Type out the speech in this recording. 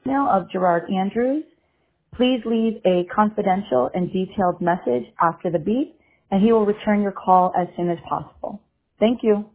email of Gerard Andrews. Please leave a confidential and detailed message after the beep, and he will return your call as soon as possible. Thank you.